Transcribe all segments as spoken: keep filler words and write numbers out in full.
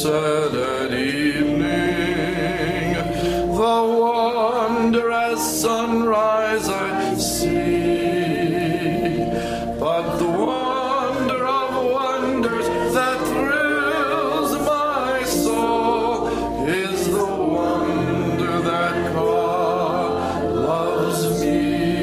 said at evening, the wondrous sunrise I see, but the wonder of wonders that thrills my soul is the wonder that God loves me.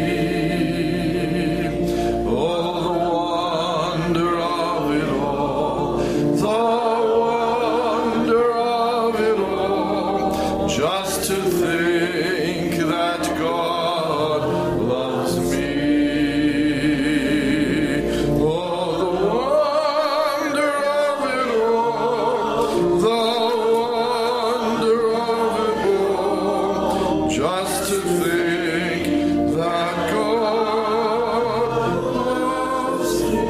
Oh, the wonder of it all, the wonder of it all, just to think that God loves me. Oh, the wonder of it all, the wonder of it all, just to think that God loves me.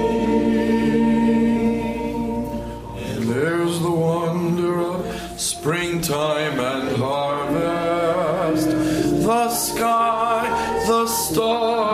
And there's the wonder of springtime and harvest, the sky, the stars,